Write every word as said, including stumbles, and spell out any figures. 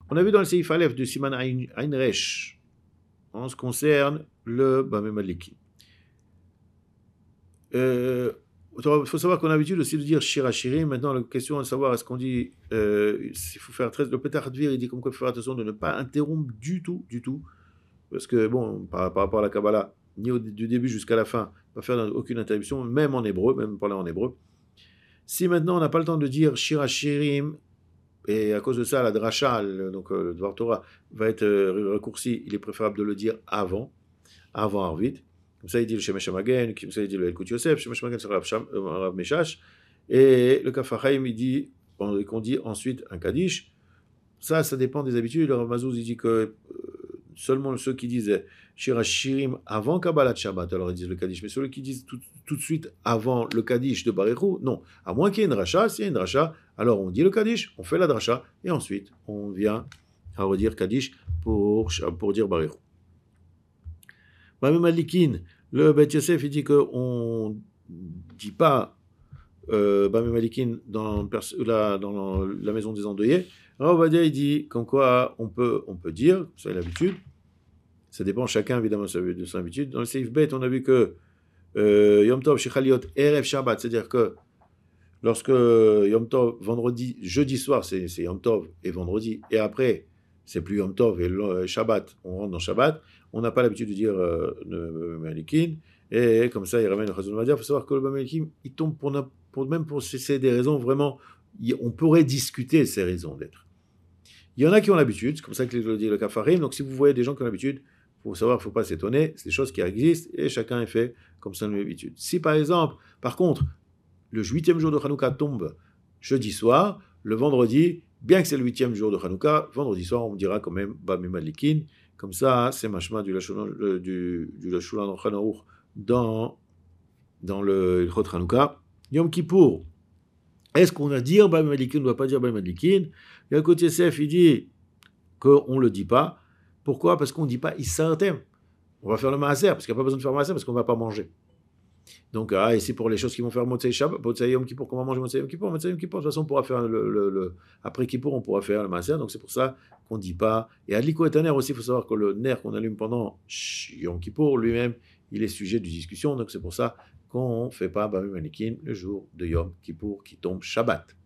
On a vu dans le Seif Aleph de Siman Ain Ain Resh, en ce qui concerne le Bameh Maliki. Euh, il faut savoir qu'on a l'habitude aussi de dire Shira Shiri. Maintenant, la question est de savoir est-ce qu'on dit, euh, il faut faire très. Le Petah Dvir, il dit comme quoi il faut faire attention de ne pas interrompre du tout, du tout. Parce que, bon, par, par rapport à la Kabbalah, ni au, du début jusqu'à la fin, pas faire aucune interruption, même en hébreu, même parler en hébreu. Si maintenant on n'a pas le temps de dire Shira Shirim, et à cause de ça, la dracha, le, donc euh, le Dvar Torah, va être euh, raccourci, il est préférable de le dire avant, avant Arvit. Comme ça, il dit le Shemesh Hamagen, comme ça, il dit le Elkut Yosef, Shemesh Hamagen sera Rav Meshash, et le Kaf HaChaim, il dit, qu'on dit ensuite un Kaddish. Ça, ça dépend des habitudes. Le Rav Mazouz, il dit que euh, seulement ceux qui disent Shira Shirim avant Kabbalat Shabbat, alors ils disent le Kaddish, mais ceux qui disent tout, tout de suite avant le Kaddish de Baruch, non. À moins qu'il y ait une dracha, s'il y a une dracha, alors on dit le Kaddish, on fait la dracha, et ensuite on vient à redire Kaddish pour, pour dire Baruch. Bameh Malikin, le Beth Yosef, il dit qu'on ne dit pas euh, Bameh Malikin dans, la, dans la maison des endeuillés. Rav Ovadia, il dit comme quoi on peut, on peut dire, c'est l'habitude, ça dépend chacun évidemment de son habitude. Dans le Seif Bet, on a vu que euh, Yom Tov Shechaliot Erev Shabbat, c'est-à-dire que lorsque Yom Tov, vendredi, jeudi soir, c'est, c'est Yom Tov et vendredi, et après, c'est plus Yom Tov et le, Shabbat, on rentre dans Shabbat, on n'a pas l'habitude de dire euh, Malikin, et comme ça, il ramène le Chazon Madia. Il faut savoir que le Malikin, il tombe pour, pour, même pour c'est des raisons vraiment, on pourrait discuter ces raisons d'être. Il y en a qui ont l'habitude, c'est comme ça que le dit le Kafarim. Donc si vous voyez des gens qui ont l'habitude, il faut savoir, il ne faut pas s'étonner, c'est des choses qui existent et chacun est fait comme ça l'habitude. Si par exemple, par contre, le huitième jour de Hanouka tombe jeudi soir, le vendredi, bien que c'est le huitième jour de Hanouka, vendredi soir on dira quand même Bameh Malikin. Comme ça, c'est machma du Lashon du, du Lashon Hanaour dans, dans le Ilchot Hanouka. Yom Kippour. Est-ce qu'on va dire Bameh Malikin, on ne doit pas dire Bameh Malikin? Yalkut Yosef, il dit qu'on ne le dit pas. Pourquoi? Parce qu'on ne dit pas Issartem. On va faire le Maaser, parce qu'il n'y a pas besoin de faire le Maaser, parce qu'on ne va pas manger. Donc, ah, et c'est pour les choses qui vont faire Motzei Shabbat, Motzei Yom Kippour, qu'on va manger Motzei Yom Kippour, Motzei Yom Kippour, de toute façon, on pourra faire le, le, le après Kippour, on pourra faire le Maaser, donc c'est pour ça qu'on ne dit pas. Et Adliko et Taner aussi, il faut savoir que le nerf qu'on allume pendant Yom Kippour, lui-même, il est sujet de discussion, donc c'est pour ça qu'on ne fait pas Bameh Malikin le jour de Yom Kippour qui tombe Shabbat.